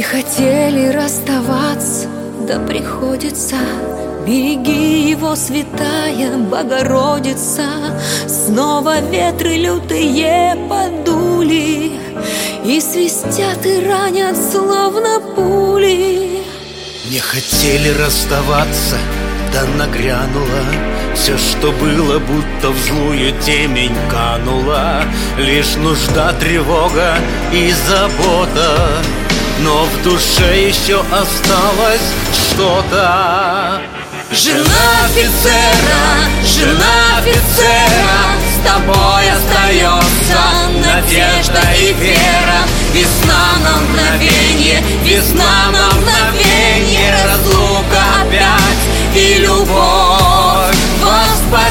хотели расставаться, да приходится. Береги его, святая Богородица. Снова ветры лютые подули, и свистят и ранят, словно пули. Не хотели расставаться, да нагрянуло. Все, что было, будто в злую темень кануло. Лишь нужда, тревога и забота, но в душе еще осталось что-то. Жена офицера, с тобой остается надежда и вера. Весна на мгновенье, весна на мгновенье, разлука опять и любовь во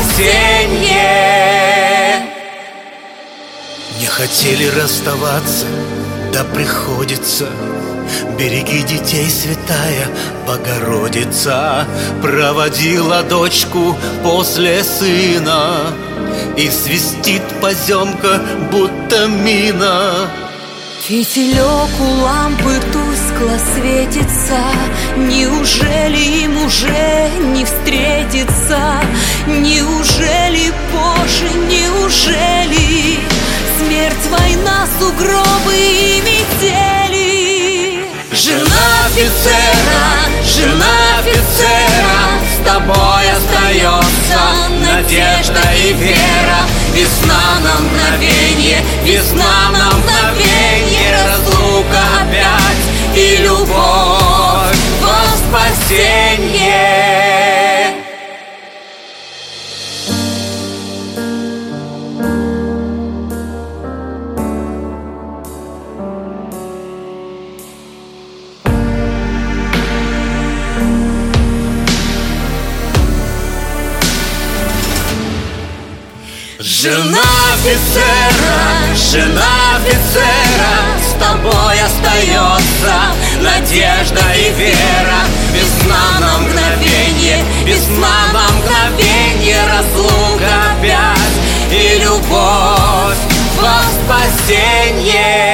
спасенье. Не хотели расставаться, да приходится. Береги детей, святая Богородица. Проводила дочку после сына, и свистит поземка, будто мина. Фитилек у лампы тускло светится. Неужели им уже не встретиться? Неужели позже, неужели смерть, война, сугробы и метели? Жена офицера, с тобой остается надежда и вера. Весна на мгновенье, весна на мгновенье, разлука опять и любовь во спасенье. Жена офицера, с тобой остается надежда и вера. Весна на мгновенье, весна на мгновенье, разлука опять и любовь во спасенье.